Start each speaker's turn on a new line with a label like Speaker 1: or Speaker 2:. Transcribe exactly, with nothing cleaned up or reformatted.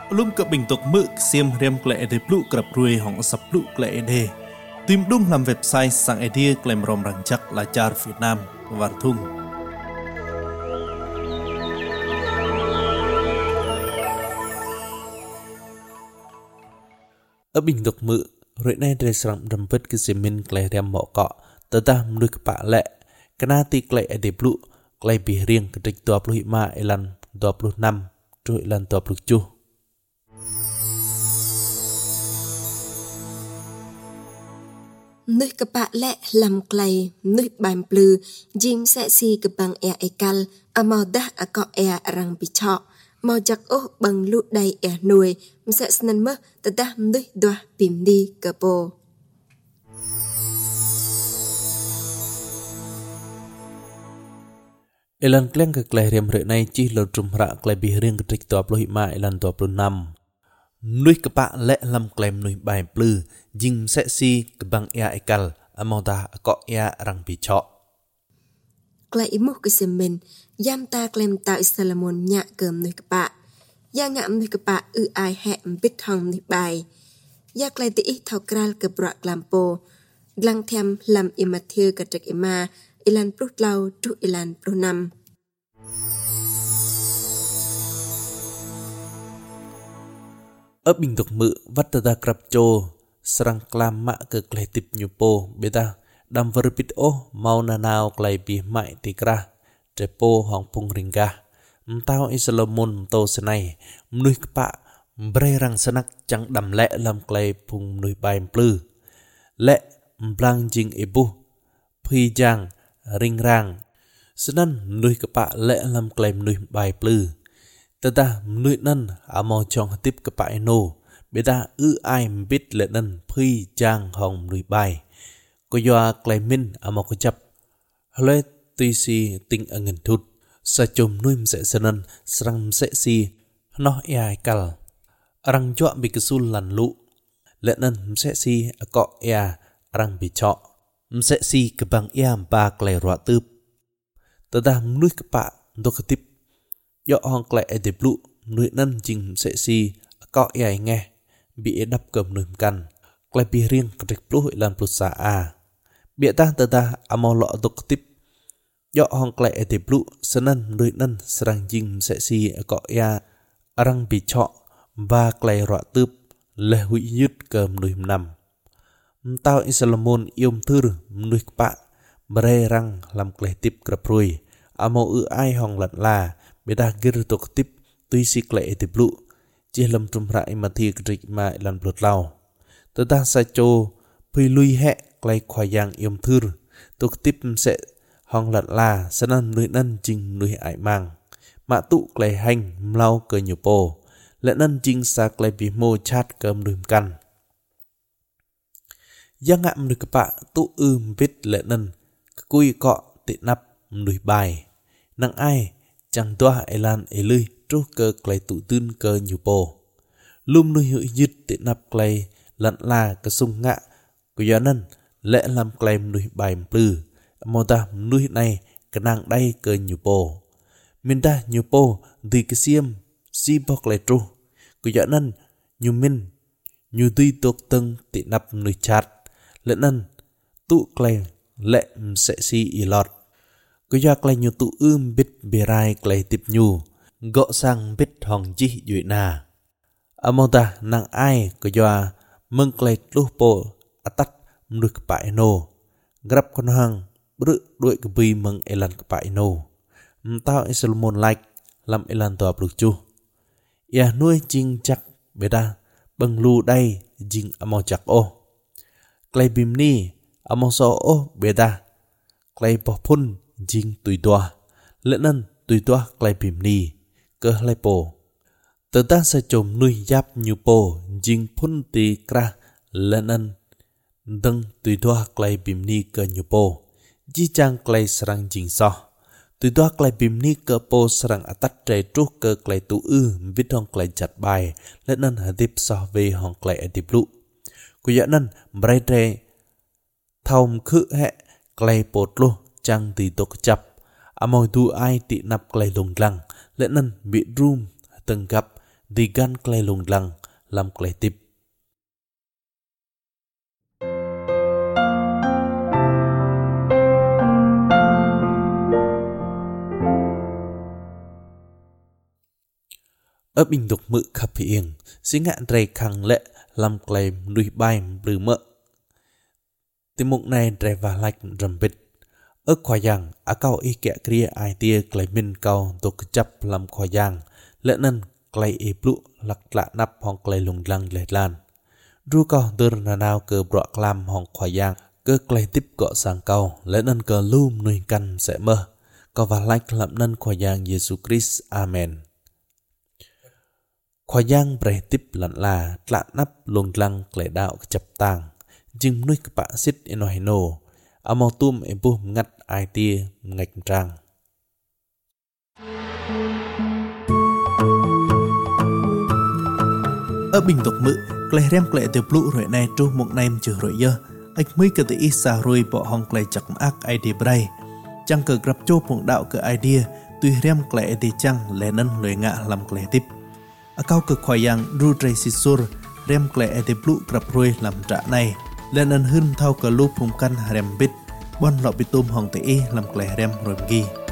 Speaker 1: Lum cập bình tục mực xiêm riêng lệ để blu cập ruồi hỏng sập blu lệ đề tìm đúng làm website sang idea claim rom răng chắc là char Việt Nam và thung ở bình tục mực rồi nay để sang đâm vết cái xiêm claim đem mỏ cọ tớ ta nuôi cái bạ lệ cái na ti claim để blu claim bị riêng cái trịch tua blu ma elan tua blu năm rồi elan tua blu chu
Speaker 2: nơi các bạn lẽ làm clay nơi bàn blue Jim sẽ si cái bằng e ekal amao đã ở cọ e răng bị chọ màu chắc ô bằng lụt đầy e nuôi sẽ sân mơ ta đã nơi đoa bìm đi cả bộ
Speaker 1: Elan kleng ke kleh riam re nai chi lo trum ra kleh bi rieng ketrik to puluh lima elan dua puluh enam nuôi kepak lek lam klem nuôi bài plư jing seksi kebang ia ekal amoda kọ ia rang bi chọ
Speaker 2: kleh imu ke semen yam ta klem ta Salomon nhạ cơm nuôi kepak ya ngạm nuôi kepak ư ai hẹ bít hong nuôi bài ya kleh ti ít thau kral ke brak lampo lang them lam imathir ketrik ima elan prut lau tu elan pronam
Speaker 1: ở bình tục mự vắt ta krap cho serang klam mak ke kleh tip nyupo beta dam verpit oh mau nanao kleh bi mai tikra trepo hong pung ringga mtao Salomon to senai nuôi kpa bre rang sanak chang dam lẹ lam kleh pung nuôi bài plư lẹ blang jing ebu phi jang ring rang senan nuôi kpa lẹ lam kleh nuôi bài plư tata nuôi năn amo chong tip kpa eno beta ư ai biết lệ năn phi jang hong nuôi bài ko yo klemin amo ko chap hole tuy si ting angen thut sa chom nuôi sẽ senan srang sẽ si no ai kal rang cho bị kesul lan lu lệ năn sẽ si ko ya rang bị chọ sẽ si ke bang ya ba kleh ro tup tata nuôi kpa do tip yo hong kleh de blu nuôi năn jing sẽ si ko ya nghe bị đắp cầm nuôi căn kleh bi riêng krik plu lan plus sa a bịa ta tờ ta amo lọ tục tip yo hong kleh de blu senan nuôi năn srang jing sẽ si ko ya rang bị chọ và kleh ro tup le hui yut cầm nuôi năm tao Salomon yom thur nuôi kpa bre rang làm kleh tip krapruy amo ư ai hong lật la beta gir tok tip tuy si kleh de blu chỉ lâm trung rãi mà thi kịch mà lần bột lau tớ ta sai cho phi lui hẹ kleh khoai yang yom thur tok tip sẽ hong lật la senan nuôi năn jing nuôi ai mang mạ tụ kleh hành lau cơ nhiều po lệ năn jing sa kleh bi mo chat cơm nuôi căn yang ngạm được kpa tụ ưm vít lệ năn cùi cọ tị nắp nuôi bài nang ai chẳng toa elan elui tru cơ kleh tụ tưn cơ nhiều po lum nuôi hữu yết tị nắp kleh lặn la cơ sung ngạ của yo năn lệ làm kleh nuôi bài plư mota nuôi này cái nàng đây cơ nhiều po min ta nhiều po thì cái xiêm si bok kleh tru của yo năn nhiều min nhiều tuy tộc tân tị nắp nuôi chat lệ năn tụ kleh lệ sẽ si ilot có do kleh nhu tụ ưm biết berai kleh tip nhu gọ sang biết hong chi dụy na amota nang ai có do mừng kleh lu po atat mruk pa eno grab con hang bru đuổi cái bi mừng elan pa eno mtao Salomon like làm elan to pluk chu ya nuôi ching chắc beta bang lu đây jing amo chak o kleh bim ni amo so o beta kleh po phun jing tùy toa lệ năn tùy toa kleh bim ni cơ lay po tớ ta sẽ chôm nuôi giáp như po jing phun tì kra lệ năn dâng tùy toa kleh bim ni cơ như po ji chang kleh srang jing so tùy toa kleh bim ni cơ po srang atat tre trúc cơ kleh tụ ư vít hong kleh chặt bài lệ năn hà dip so về hong kleh edip lụ của dạ năn bray tre thòng khự hẹ kleh pot lu chang tì tok chap amoi tu ai tị nắp kleh lùng lăng lệ năn bị rum từng gặp đi gan clay lùng lăng làm clay tip ở bình tục mự khắp hiền xí ngạn rầy khăng lệ làm clay nuôi bay bự mỡ tiêm mục này rầy và lạch rầm bịch ở khoa giang á cao y kẹ kia ai tia clay min cao tổ chấp làm khoa giang lệ nên clay y blu lắc lạ nắp hong clay lùng lăng lệ lan ru cao đơ na nào cơ bọ clam hong khoa giang cơ clay tiếp gọ sang cao lệ nên cơ lum nuôi căn sẽ mơ có và lạch làm nên khoa giang Giêsu Christ amen khoa giang bày tiếp lặn là lạ nắp lùng lăng clay đạo chập tàng nhưng nuôi các bạn xích in nói nô amo tum em bu ngắt ai tia ngạch trang
Speaker 3: ở bình tục mự clay rem clay từ blu rồi này tru một nem chữ rồi dơ anh mới cái tự isa rồi bỏ hong clay chặt ác ai đi bray chẳng cờ gặp chô một đạo cờ idea tuy rem clay thì chẳng lẽ nên lười ngạ làm clay tiếp ở cao cực khoai yang ru tray sisur rem clay thì blu gặp rồi làm trả này lên ân hưng thao cờ lúp hùng căn rem bít bon lọ bị tôm hong tự làm clay rem rồi ghi